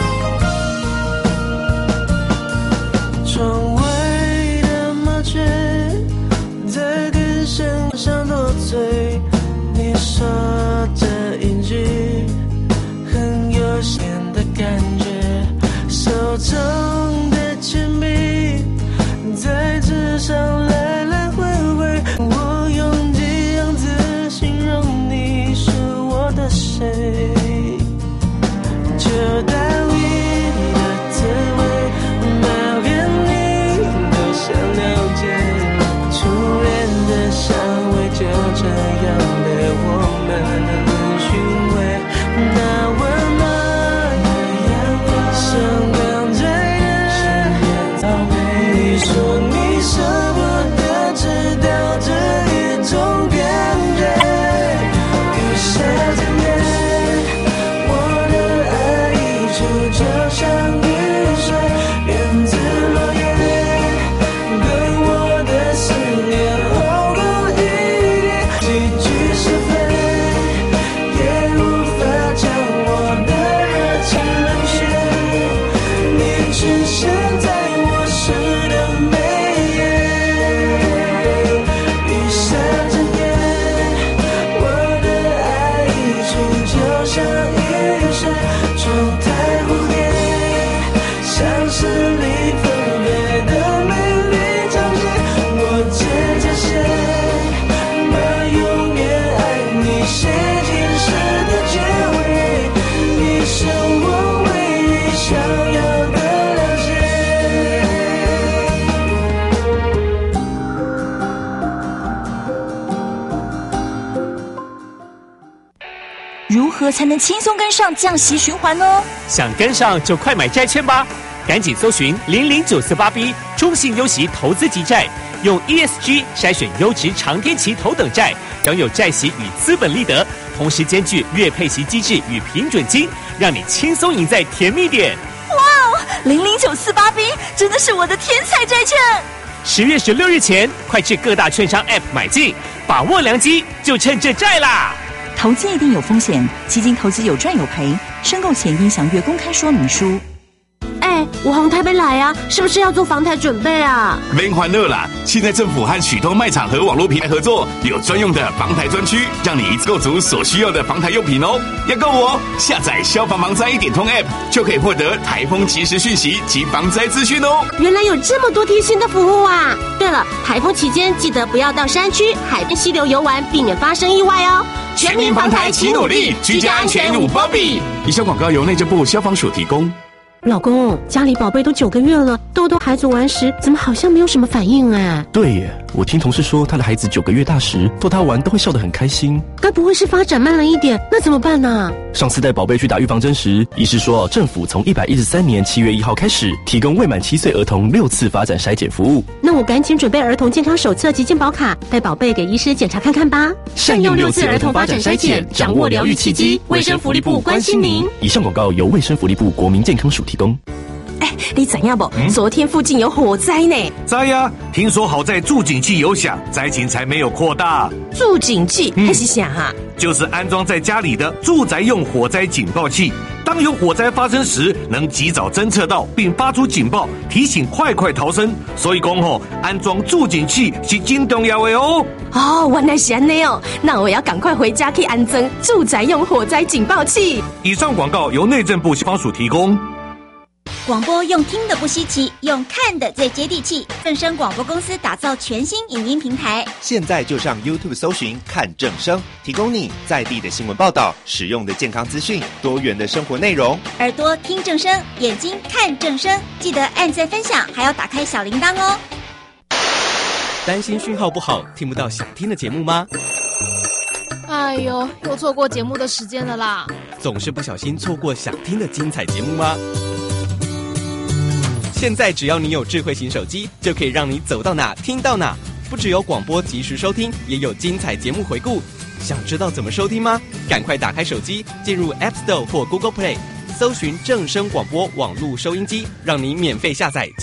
窗外的麻雀何才能轻松跟上降息循环呢？ 想跟上就快买债券吧，赶紧搜寻零零九四八 B 中信优息投资级债，用 E S G 筛选优质长天期头等债，享有债息与资本利得，同时兼具月配息机制与平准金，让你轻松赢在甜蜜点。 哇哦，零零九四八 B 真的是我的天才债券！ 十月十六日前，快至各大券商 App 买进，把握良机，就趁这债啦！ 投资一定有风险，基金投资有赚有赔，申购前应详阅公开说明书。 哎，我从台北来啊，是不是要做防台准备啊？ 别欢乐啦！现在政府和许多卖场和网络平台合作，有专用的防台专区，让你一次购足所需要的防台用品哦。要购我下载消防防灾一点通 App， 就可以获得台风即时讯息及防灾资讯哦。 原来有这么多贴心的服务啊！对了，台风期间记得不要到山区、海边、溪流游玩，避免发生意外哦。 全民防台齐努力，居家安全无波比。以上广告由内政部消防署提供。 老公，家里宝贝都九个月了，豆豆孩子玩时怎么好像没有什么反应啊？ 对耶，我听同事说他的孩子九个月大时逗他玩都会笑得很开心。 该不会是发展慢了一点？那怎么办呢？ 上次带宝贝去打预防针时，医师说政府从一百一十三年七月一号开始提供未满七岁儿童六次发展筛检服务。 那我赶紧准备儿童健康手册及健保卡，带宝贝给医师检查看看吧。 善用六次儿童发展筛检，掌握疗愈契机。卫生福利部关心您。以上广告由卫生福利部国民健康署提供。 哎，你怎样不？嗯、昨天附近有火灾呢。 灾呀！听说好在助警器有响，灾情才没有扩大。 助警器还是啥哈？ 就是安装在家里的住宅用火灾警报器。当有火灾发生时，能及早侦测到并发出警报，提醒快快逃生。所以讲吼，安装助警器是真重要的哦。 哦，原来是安尼哦，那我要赶快回家去安装住宅用火灾警报器。 以上广告由内政部消防署提供。 广播用听的不稀奇，用看的最接地气。正声广播公司打造全新影音平台， 现在就上 YouTube 搜寻看正声，提供你在地的新闻报道、实用的健康资讯、多元的生活内容。 耳朵听正声，眼睛看正声，记得按赞分享，还要打开小铃铛哦。 担心讯号不好，听不到想听的节目吗？ 哎呦，又错过节目的时间了啦！ 总是不小心错过想听的精彩节目吗？现在只要你有智慧型手机，就可以让你走到哪听到哪。不只有广播及时收听，也有精彩节目回顾。想知道怎么收听吗？赶快打开手机，进入 App Store 或 Google Play， 搜寻正声广播网络收音机，让你免费下载。